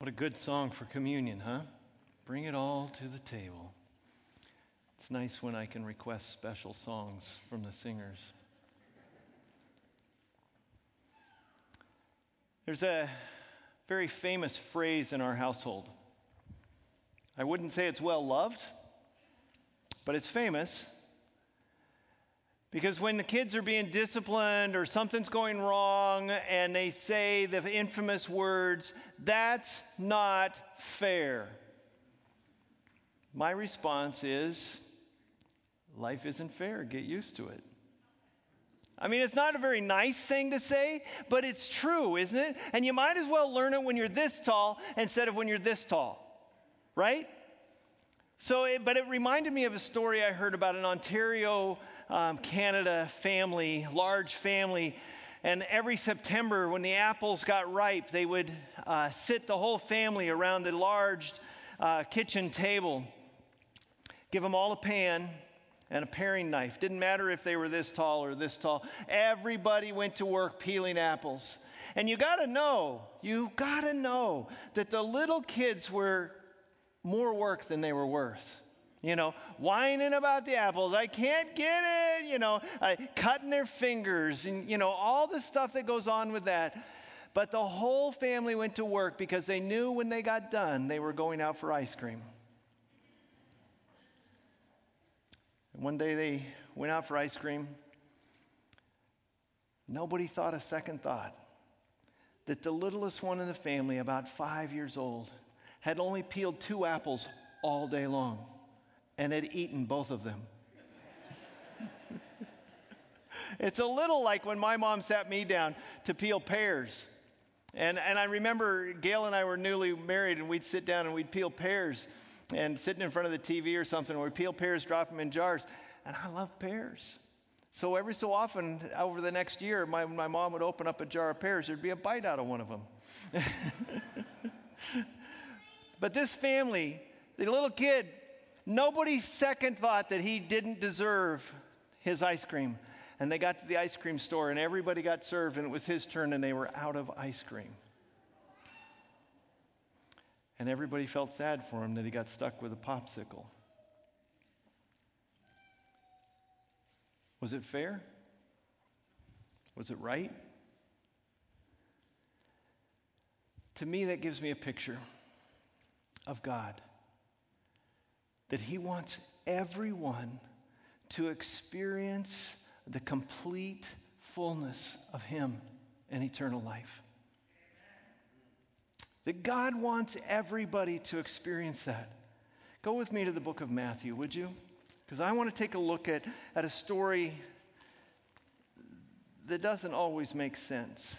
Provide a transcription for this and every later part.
What a good song for communion, huh? Bring it all to the table. It's nice when I can request special songs from the singers. There's a very famous phrase in our household. I wouldn't say it's well loved, but it's famous. Because when the kids are being disciplined or something's going wrong and they say the infamous words, "That's not fair," my response is, life isn't fair. Get used to it. I mean, it's not a very nice thing to say, but it's true, isn't it? And you might as well learn it when you're this tall instead of when you're this tall, right? But it reminded me of a story I heard about an Ontario, Canada family, large family. And every September when the apples got ripe, they would sit the whole family around the large kitchen table, give them all a pan and a paring knife. Didn't matter if they were this tall or this tall. Everybody went to work peeling apples. And you got to know that the little kids were more work than they were worth. Whining about the apples. I can't get it, cutting their fingers and, all the stuff that goes on with that. But the whole family went to work because they knew when they got done, they were going out for ice cream. And one day they went out for ice cream. Nobody thought a second thought that the littlest one in the family, about 5 years old, had only peeled 2 apples all day long and had eaten both of them. It's a little like when my mom sat me down to peel pears. And I remember Gail and I were newly married, and we'd sit down and we'd peel pears and sitting in front of the TV or something. We'd peel pears, drop them in jars. And I love pears. So every so often over the next year, my mom would open up a jar of pears. There'd be a bite out of one of them. But this family, the little kid, nobody second thought that he didn't deserve his ice cream. And they got to the ice cream store and everybody got served and it was his turn and they were out of ice cream. And everybody felt sad for him that he got stuck with a popsicle. Was it fair? Was it right? To me, that gives me a picture of God. That He wants everyone to experience the complete fullness of Him and eternal life. That God wants everybody to experience that. Go with me to the book of Matthew, would you? Because I want to take a look at a story that doesn't always make sense.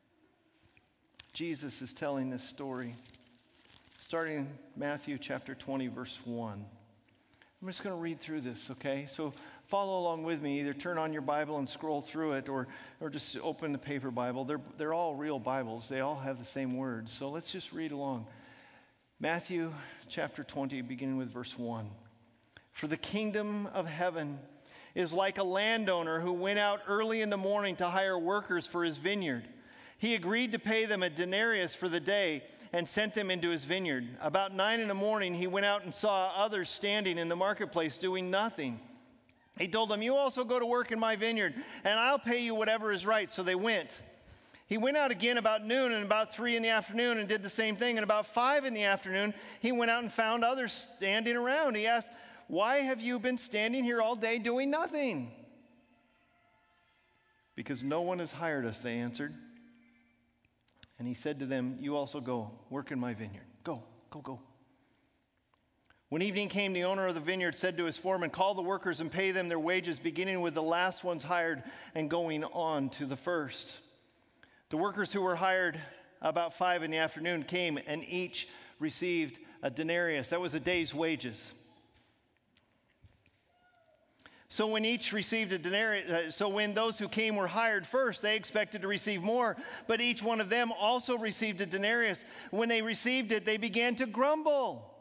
Jesus is telling this story. Starting in Matthew chapter 20, verse 1. I'm just going to read through this, okay? So follow along with me. Either turn on your Bible and scroll through it or just open the paper Bible. They're all real Bibles. They all have the same words. So let's just read along. Matthew chapter 20, beginning with verse 1. For the kingdom of heaven is like a landowner who went out early in the morning to hire workers for his vineyard. He agreed to pay them a denarius for the day and sent them into his vineyard. About 9 a.m, he went out and saw others standing in the marketplace doing nothing. He told them, "You also go to work in my vineyard, and I'll pay you whatever is right." So they went. He went out again about noon and about 3 p.m. and did the same thing. And about 5 p.m, he went out and found others standing around. He asked, "Why have you been standing here all day doing nothing?" "Because no one has hired us," they answered. And he said to them, "You also go, work in my vineyard. Go. When evening came, the owner of the vineyard said to his foreman, "Call the workers and pay them their wages, beginning with the last ones hired and going on to the first." The workers who were hired about 5 p.m. came and each received a denarius. That was a day's wages. So when those who came were hired first, they expected to receive more, but each one of them also received a denarius. When they received it, they began to grumble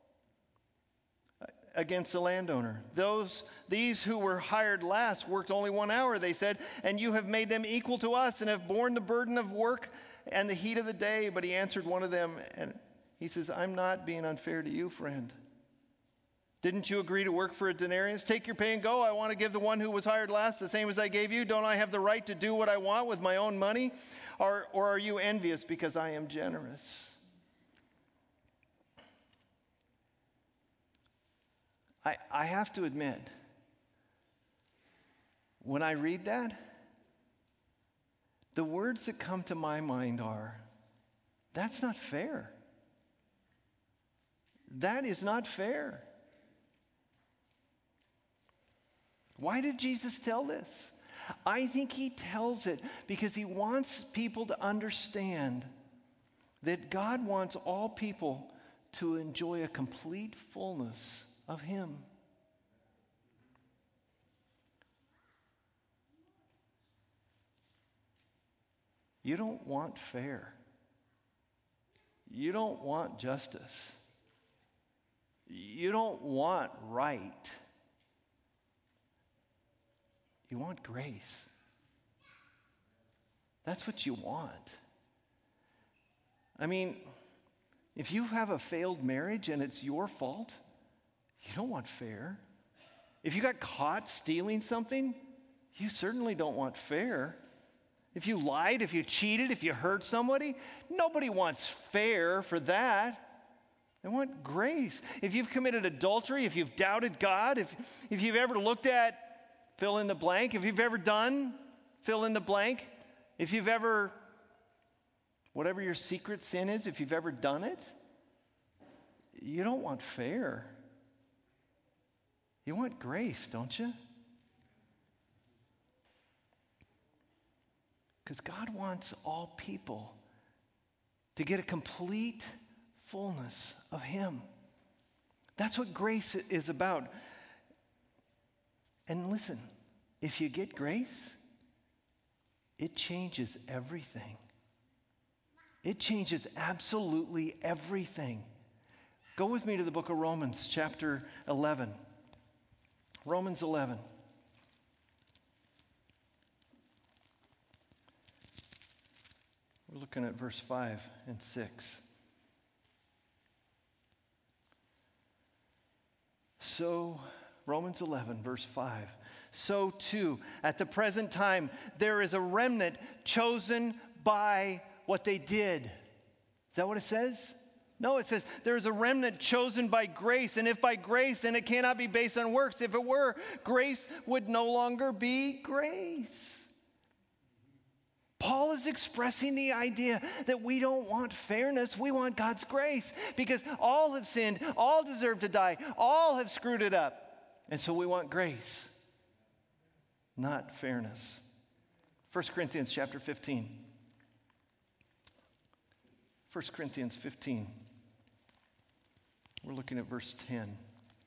against the landowner. These who were hired last worked only 1 hour, they said, and you have made them equal to us and have borne the burden of work and the heat of the day. But he answered one of them He says, I'm not being unfair to you, friend. Didn't you agree to work for a denarius? Take your pay and go. I want to give the one who was hired last the same as I gave you. Don't I have the right to do what I want with my own money? Or are you envious because I am generous? I have to admit, when I read that, the words that come to my mind are, that's not fair. That is not fair. Why did Jesus tell this? I think he tells it because he wants people to understand that God wants all people to enjoy a complete fullness of him. You don't want fair. You don't want justice. You don't want right. You want grace. That's what you want. I mean, if you have a failed marriage and it's your fault, you don't want fair. If you got caught stealing something, you certainly don't want fair. If you lied, if you cheated, if you hurt somebody, nobody wants fair for that. They want grace. If you've committed adultery, if you've doubted God, if you've ever looked at fill in the blank, if you've ever done fill in the blank, if you've ever, whatever your secret sin is, if you've ever done it, you don't want fair. You want grace, don't you? Because God wants all people to get a complete fullness of him. That's what grace is about. And listen, if you get grace, it changes everything. It changes absolutely everything. Go with me to the book of Romans, chapter 11. Romans 11. We're looking at verse 5 and 6. So, Romans 11, verse 5. So too, at the present time, there is a remnant chosen by what they did. Is that what it says? No, it says there is a remnant chosen by grace. And if by grace, then it cannot be based on works. If it were, grace would no longer be grace. Paul is expressing the idea that we don't want fairness, we want God's grace. Because all have sinned, all deserve to die, all have screwed it up. And so we want grace, not fairness. 1 Corinthians chapter 15. 1 Corinthians 15. We're looking at verse 10.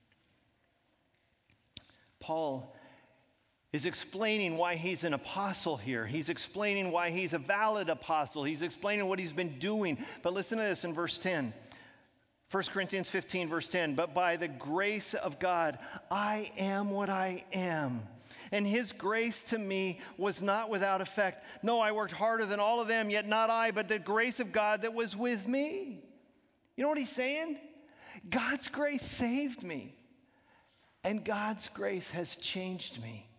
Paul is explaining why he's an apostle here. He's explaining why he's a valid apostle. He's explaining what he's been doing. But listen to this in verse 10. 1 Corinthians 15, verse 10. But by the grace of God, I am what I am. And his grace to me was not without effect. No, I worked harder than all of them, yet not I, but the grace of God that was with me. You know what he's saying? God's grace saved me. And God's grace has changed me.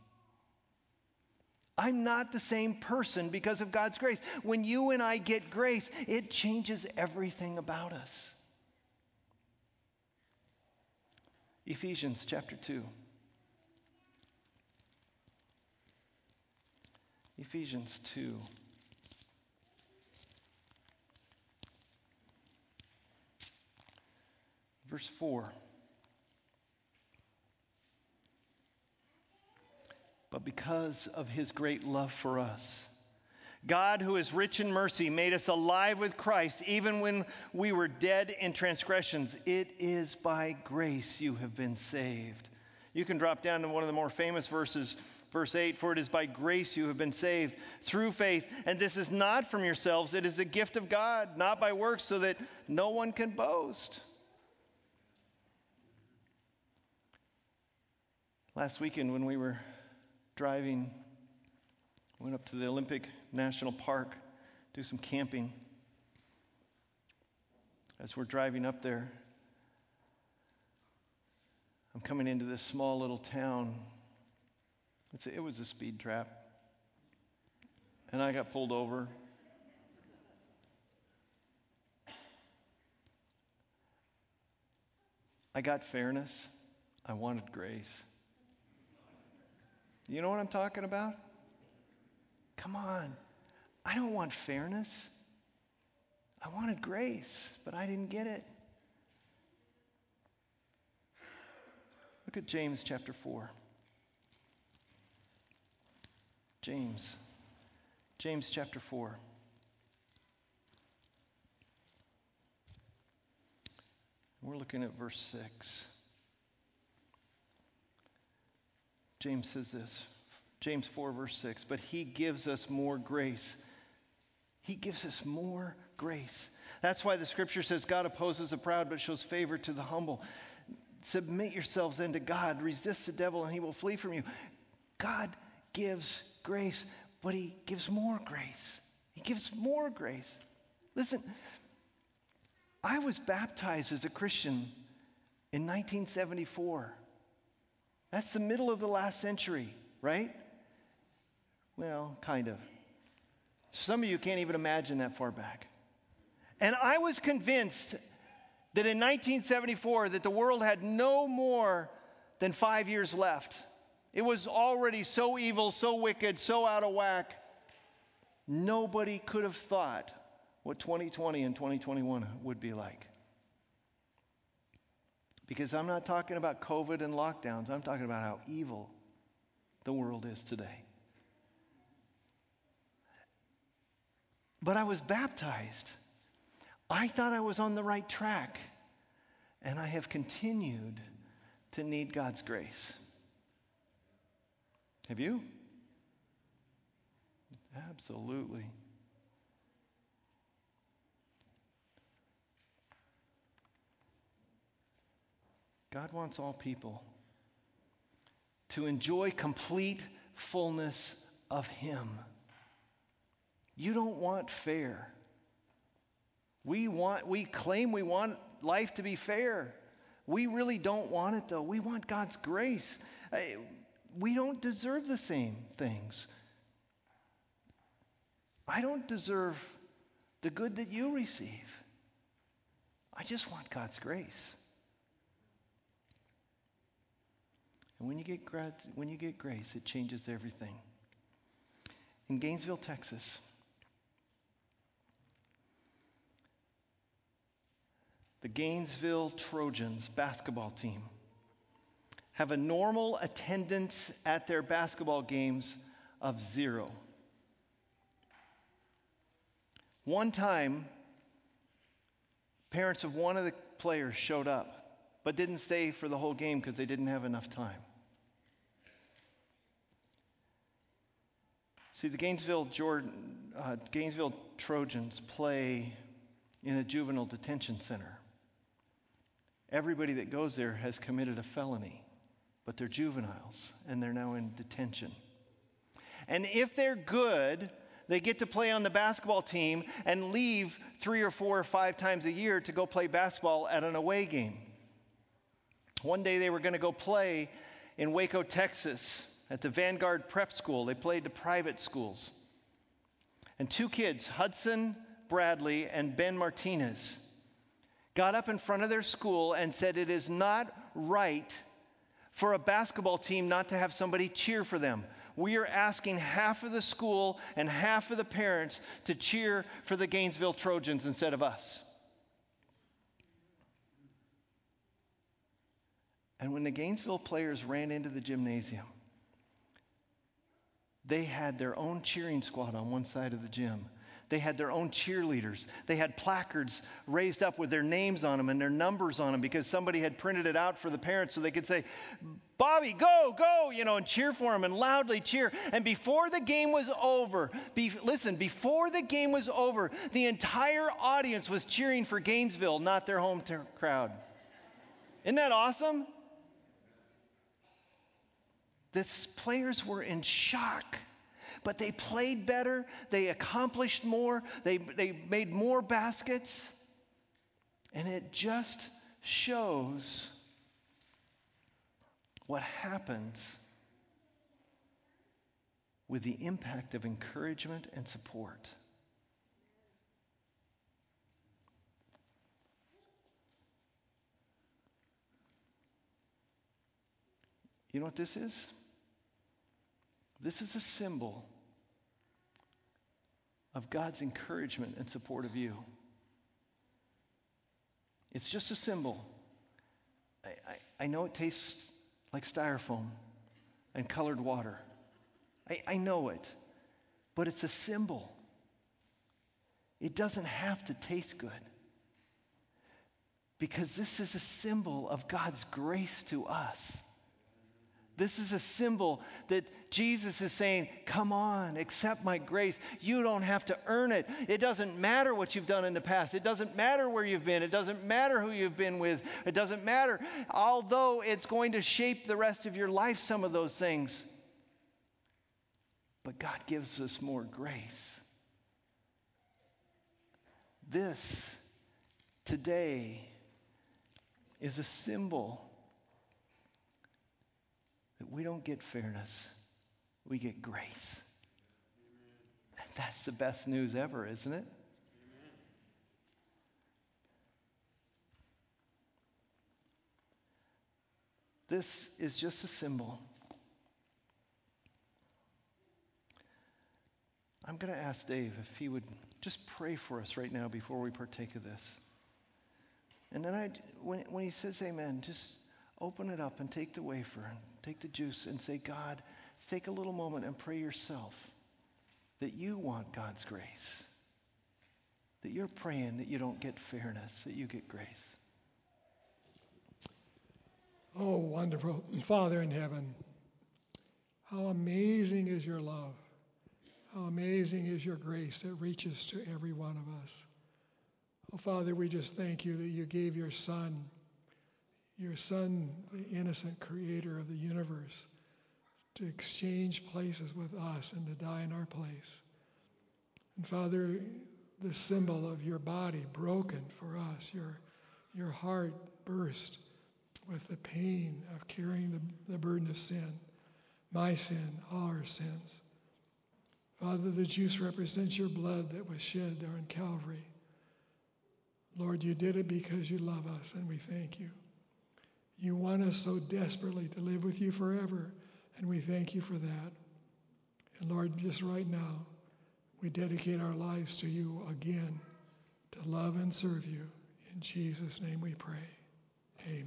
I'm not the same person because of God's grace. When you and I get grace, it changes everything about us. Ephesians chapter 2. Ephesians 2. Verse 4. But because of his great love for us, God, who is rich in mercy, made us alive with Christ, even when we were dead in transgressions. It is by grace you have been saved. You can drop down to one of the more famous verses, verse 8. For it is by grace you have been saved through faith. And this is not from yourselves. It is a gift of God, not by works, so that no one can boast. Last weekend when we were driving, went up to the Olympic National Park, do some camping. as we're driving up there, I'm coming into this small little town. It was a speed trap. And I got pulled over. I got fairness. I wanted grace. You know what I'm talking about? Come on. I don't want fairness. I wanted grace, but I didn't get it. Look at James chapter 4. James chapter 4. We're looking at verse 6. James says this. James 4, verse 6. But he gives us more grace. He gives us more grace. That's why the scripture says God opposes the proud but shows favor to the humble. Submit yourselves then to God. Resist the devil and he will flee from you. God gives grace, but he gives more grace. He gives more grace. Listen, I was baptized as a Christian in 1974. That's the middle of the last century, right? Well, kind of. Some of you can't even imagine that far back. And I was convinced that in 1974 that the world had no more than 5 years left. It was already so evil, so wicked, so out of whack. Nobody could have thought what 2020 and 2021 would be like. Because I'm not talking about COVID and lockdowns. I'm talking about how evil the world is today. But I was baptized. I thought I was on the right track. And I have continued to need God's grace. Have you? Absolutely. God wants all people to enjoy complete fullness of Him. You don't want fair. We claim we want life to be fair. We really don't want it, though. We want God's grace. We don't deserve the same things. I don't deserve the good that you receive. I just want God's grace. And when you get grace, it changes everything. In Gainesville, Texas, the Gainesville Trojans basketball team have a normal attendance at their basketball games of 0. One time, parents of one of the players showed up, but didn't stay for the whole game because they didn't have enough time. See, the Gainesville Trojans play in a juvenile detention center. Everybody that goes there has committed a felony, but they're juveniles, and they're now in detention. And if they're good, they get to play on the basketball team and leave 3 or 4 or 5 times a year to go play basketball at an away game. One day they were going to go play in Waco, Texas, at the Vanguard Prep School. They played to private schools. And 2 kids, Hudson Bradley and Ben Martinez, got up in front of their school and said it is not right for a basketball team not to have somebody cheer for them. We are asking half of the school and half of the parents to cheer for the Gainesville Trojans instead of us. And when the Gainesville players ran into the gymnasium, they had their own cheering squad on one side of the gym. They had their own cheerleaders. They had placards raised up with their names on them and their numbers on them because somebody had printed it out for the parents so they could say, Bobby, go, go, and cheer for him and loudly cheer. And before the game was over, before the game was over, the entire audience was cheering for Gainesville, not their home crowd. Isn't that awesome? The players were in shock, but they played better. They accomplished more. They made more baskets. And it just shows what happens with the impact of encouragement and support. You know what this is? This is a symbol of God's encouragement and support of you. It's just a symbol. I know it tastes like styrofoam and colored water. I know it. But it's a symbol. It doesn't have to taste good. Because this is a symbol of God's grace to us. This is a symbol that Jesus is saying, come on, accept my grace. You don't have to earn it. It doesn't matter what you've done in the past. It doesn't matter where you've been. It doesn't matter who you've been with. It doesn't matter. Although it's going to shape the rest of your life, some of those things. But God gives us more grace. This, today, is a symbol that we don't get fairness, we get grace. And that's the best news ever, isn't it? This is just a symbol. I'm going to ask Dave if he would just pray for us right now before we partake of this. And then when he says amen, just open it up and take the wafer, take the juice and say, God, take a little moment and pray yourself that you want God's grace. That you're praying that you don't get fairness, that you get grace. Oh, wonderful Father in heaven, how amazing is your love. How amazing is your grace that reaches to every one of us. Oh, Father, we just thank you that you gave your Son, the innocent creator of the universe, to exchange places with us and to die in our place. And Father, the symbol of your body broken for us, your heart burst with the pain of carrying the burden of sin, my sin, all our sins. Father, the juice represents your blood that was shed there on Calvary. Lord, you did it because you love us, and we thank you. You want us so desperately to live with you forever, and we thank you for that. And Lord, just right now, we dedicate our lives to you again, to love and serve you. In Jesus' name we pray. Amen.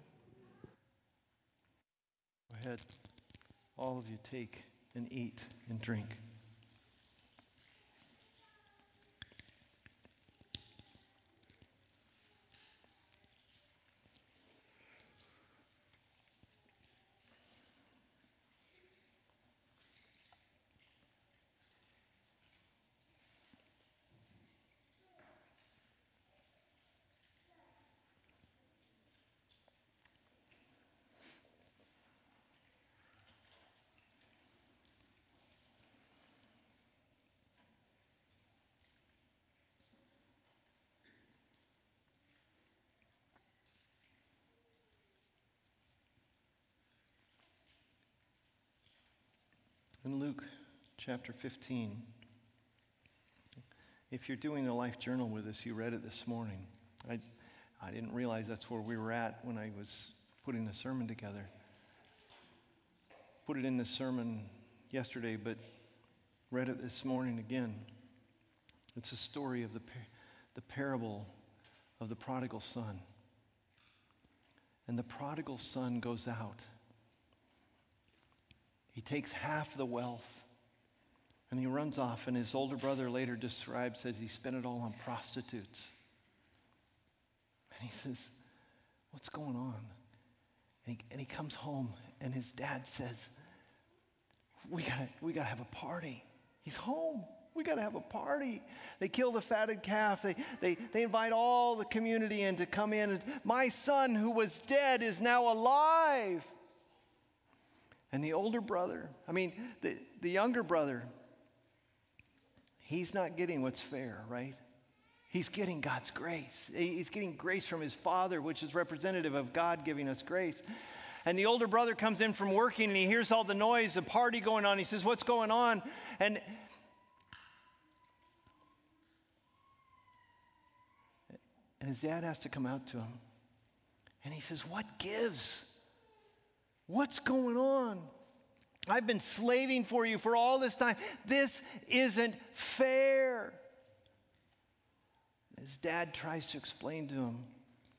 Go ahead. All of you take and eat and drink. In Luke chapter 15, if you're doing the Life Journal with us, you read it this morning. I didn't realize that's where we were at when I was putting the sermon together. Put it in the sermon yesterday, but read it this morning again. It's a story of the parable of the prodigal son. And the prodigal son goes out. He takes half the wealth and he runs off, and his older brother later describes, says he spent it all on prostitutes. And he says, what's going on? And he comes home, and his dad says, we gotta have a party. He's home. We got to have a party. They kill the fatted calf. They invite all the community in to come in. And my son who was dead is now alive. And the older brother, the younger brother, he's not getting what's fair, right? He's getting God's grace. He's getting grace from his Father, which is representative of God giving us grace. And the older brother comes in from working and he hears all the noise, the party going on. He says, "What's going on?" And his dad has to come out to him. And he says, "What gives? What's going on? I've been slaving for you for all this time. This isn't fair." His dad tries to explain to him,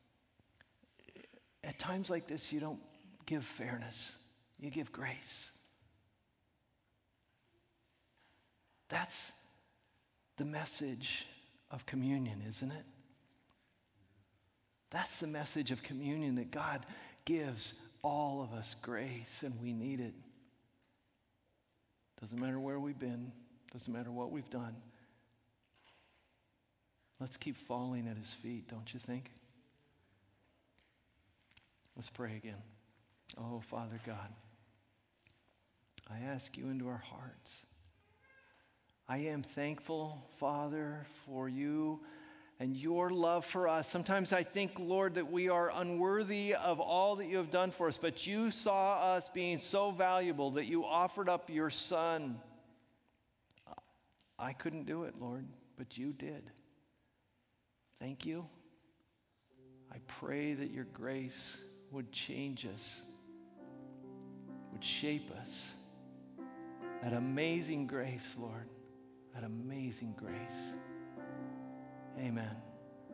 at times like this, you don't give fairness. You give grace. That's the message of communion, isn't it? That's the message of communion, that God gives all of us grace, and we need it. Doesn't matter where we've been. Doesn't matter what we've done. Let's keep falling at his feet, don't you think? Let's pray again. Oh, Father God, I ask you into our hearts. I am thankful, Father, for you and your love for us. Sometimes I think, Lord, that we are unworthy of all that you have done for us, but you saw us being so valuable that you offered up your Son. I couldn't do it, Lord, but you did. Thank you. I pray that your grace would change us, would shape us. That amazing grace, Lord, that amazing grace. Amen.